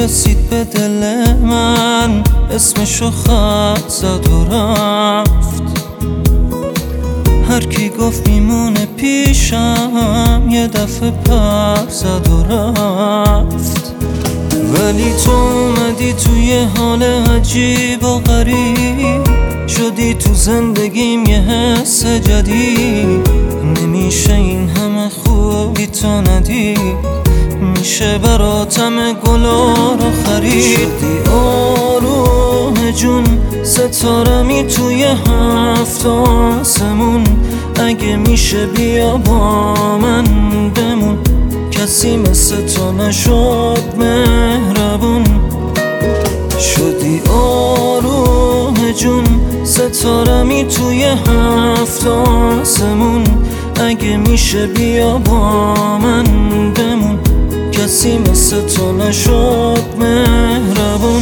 رسید به دل من، اسمشو خط زد و رفت. هر کی گفت میمونه پیشم، یه دفعه پر زد و رفت. ولی تو اومدی توی حال عجیب و غریب، شدی تو زندگیم یه حس جدید. نمیشه این همه خوبی تو ندید، میشه براتم گلا رو خرید. شدی آروم جون، ستارمی توی هفت آسمون. اگه میشه بیا با من بمون، کسی مثل تو نشد مهربون. شدی آروم جون، ستارمی توی هفت آسمون. اگه میشه بیا با من بمون، کسی مثل تو نشد مهربون.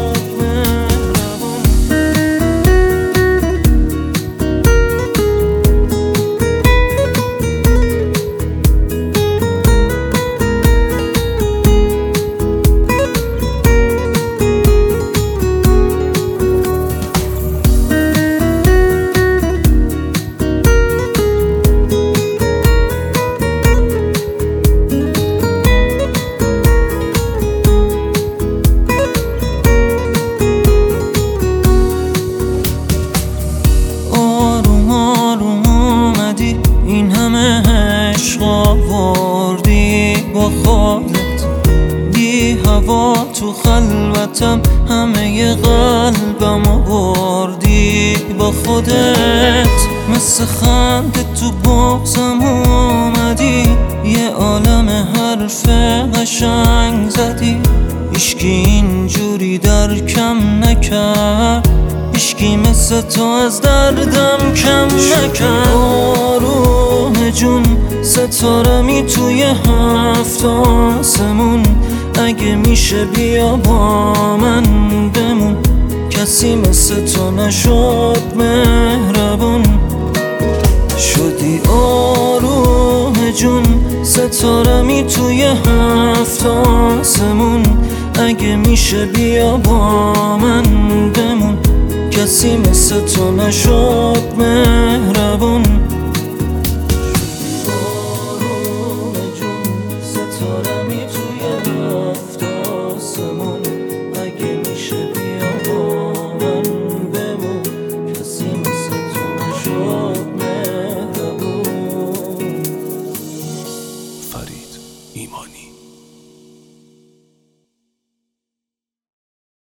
این همه عشق آوردی با خودت، بی هوا تو خلوتم همه قلبم آوردی با خودت. مثل خنده تو بغزم اومدی، یه عالم حرف قشنگ زدی. هیچکی اینجوری درکم نکرد، هیچکی مثل تو از دردم کم نکرد. آروم جون، ستارمی توی هفت آسمون. اگه میشه بیا با من بمون، کسی مثل تو نشد مهربون. شدی آروم جون، ستارمی توی هفت آسمون. اگه میشه بیا با من بمون، کسی مثل تو نشد مهربون.